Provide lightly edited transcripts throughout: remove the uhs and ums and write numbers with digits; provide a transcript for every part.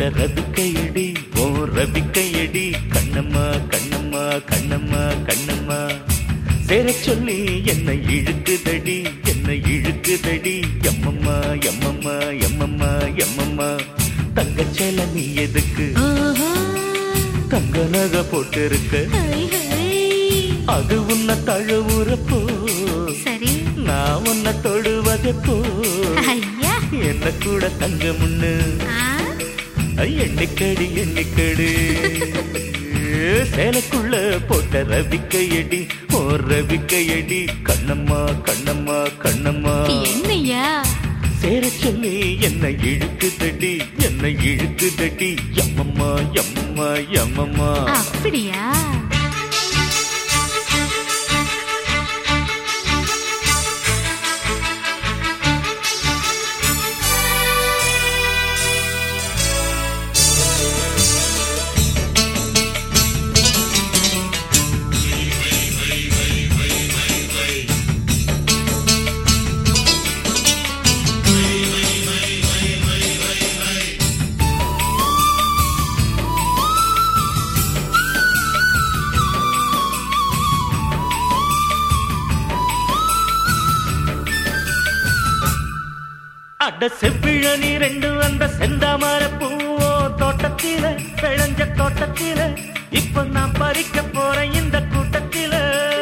போட்ட ரவிக்கையடி ஓ ரவிக்கையடி கண்ணம்மா கண்ணம்மா கண்ணம்மா கண்ணம்மா சேர சொல்லி என்னை இழுக்குதடி என்னை இழுக்குதடி எம்மம்மா எம்மம்மா எம்மம்மா எம்மம்மா தங்கச்சேல நீ எதுக்கு தங்க நகை போட்டு இருக்கு அது உன்னை தழுவுறப்போ நான் உன்னை தொடுவதப்போ என்ன கூட தங்க முன்னு எண்ணிக்கடி எண்ணிக்கடி சேலைக்குள்ள போட்ட ரவிக்கையடி ஓ ரவிக்கையடி கண்ணம்மா கண்ணம்மா கண்ணம்மா என்னையா சேர சொல்லி என்னை இழுக்குதடி என்னை இழுக்குதடி எம்மம்மா எம்மம்மா எம்மம்மா அப்படியா அட செவ்விழனி ரெண்டு அந்த செந்தாமர பூவோ தோட்டத்தில விளைஞ்ச தோட்டத்தில இப்ப நான் பறிக்க போறேன் இந்த கூட்டத்தில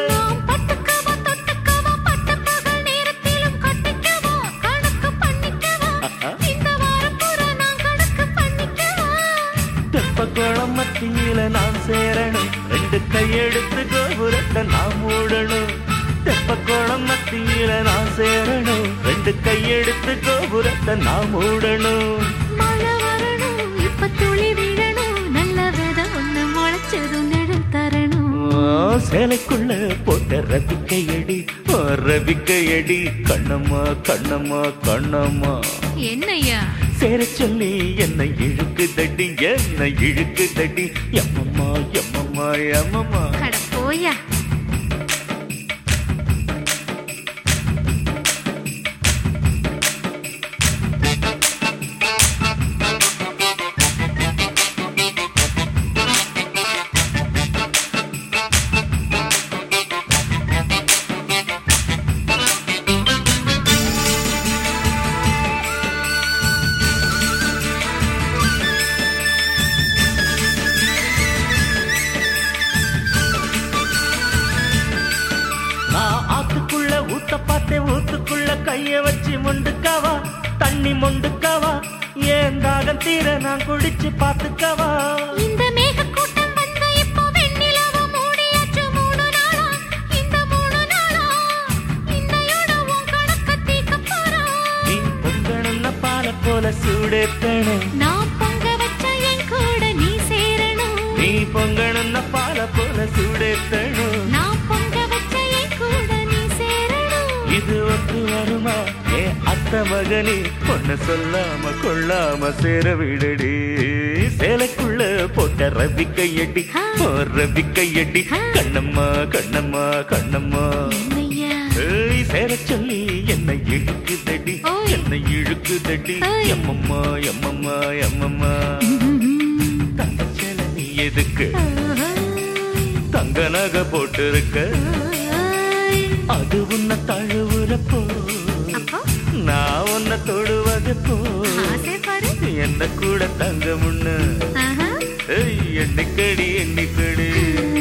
தெப்பக்குளம் மத்தியில நான் சேரணும் ரெண்டு கையெடுத்து கோபுரத்தை நான் மூடணும் தெப்பக்குளம் மத்தியில நான் சேரணும் ரெண்டு கையெடுத்து கோபுரத்தை நான் மூடணும் மழை வரணும் இப்ப துளி விழணும் நல்ல வித ஒண்ணு முளைச்சதும் நிழல் தரணும் சேலைக்குள்ள போட்ட ரவிக்கையடி ரவிக்கையடி கண்ணம்மா கண்ணம்மா கண்ணம்மா என்னையா சேர சொல்லி என்னை இழுக்குதடி என்னை இழுக்குதடி எம்மம்மா எம்மம்மா எம்மம்மா அட போயா ஊத்த பார்த்தேன் ஊத்துக்குள்ள கைய வச்சு முண்டுக்கவா தண்ணி முண்டுக்கவா ஏன் தாகம் தீர நான் குடிச்சு பாத்துக்கவா இந்த மேக கூட்டம் வந்த இப்போ வெண்ணிலவ மூடியாச்சு 3 நாளா இந்த 3 நாளா இன்னையோட உன் கணக்க தீக்க போறோம் நீ பொங்கணும்னா பால போல சூடேத்தணும் நான் பொங்க வச்ச என் கூட நீ சேரணும் நீ பொங்கணும்னா பால போல சூடேத்தணும் நான் பொங்க வச்ச என் கூட நீ சேரணும் இது ஒத்து வருமா ஏ அத்த மகனே பொண்ணு சொல்லாம கொள்ளாம சேர விடடி சேலைக்குள்ள போட்ட ரவிக்கையடி ரவிக்கையடி கண்ணம்மா கண்ணம்மா கண்ணம்மா சேர சொல்லி என்னை இழுக்குதடி என்னை இழுக்குதடி எம்மம்மா எம்மம்மா எம்மம்மா தங்க சேலை நீ எதுக்கு தங்க நகை போட்டு இருக்க அது உன்னை தழுவுறப்போ நான் உன்னை தொடுவதப்போ என்ன கூட தங்க முன்னு எண்ணிக்கடி எண்ணிக்கடி